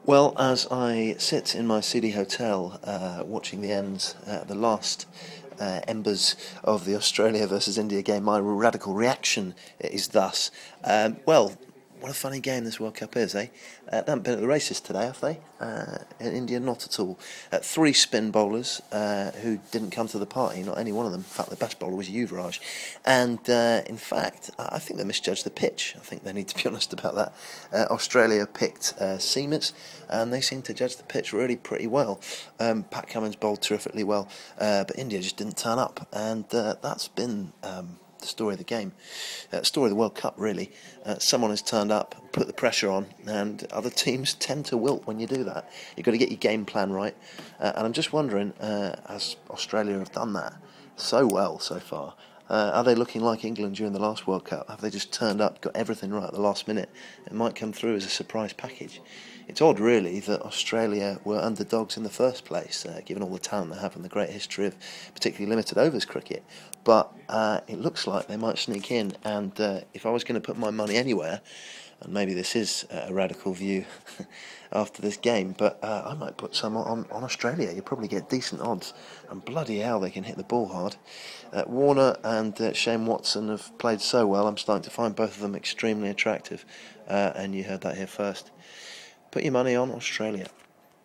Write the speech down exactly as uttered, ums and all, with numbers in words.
Well, as I sit in my seedy hotel uh, watching the end, uh, the last uh, embers of the Australia versus India game, my radical reaction is thus. Um, well, what a funny game this World Cup is, eh? Uh, they haven't been at the races today, have they? Uh, in India, not at all. Uh, three spin bowlers uh, who didn't come to the party, not any one of them. In fact, the best bowler was Yuvraj. And uh, in fact, I think they misjudged the pitch. I think they need to be honest about that. Uh, Australia picked uh, seamers, and they seemed to judge the pitch really pretty well. Um, Pat Cummins bowled terrifically well, uh, but India just didn't turn up, and uh, that's been... Um, the story of the game, uh, story of the World Cup really. Uh, someone has turned up, put the pressure on, and other teams tend to wilt when you do that. You've got to get your game plan right, uh, and I'm just wondering, uh, as Australia have done that so well so far, uh, are they looking like England during the last World Cup? Have they just turned up, got everything right at the last minute? It might come through as a surprise package. It's odd, really, that Australia were underdogs in the first place, uh, given all the talent they have and the great history of particularly limited overs cricket. But uh, it looks like they might sneak in, and uh, if I was going to put my money anywhere, and maybe this is a radical view after this game, but uh, I might put some on, on Australia. You probably get decent odds, and bloody hell, they can hit the ball hard. Uh, Warner and uh, Shane Watson have played so well. I'm starting to find both of them extremely attractive, uh, and you heard that here first. Put your money on Australia.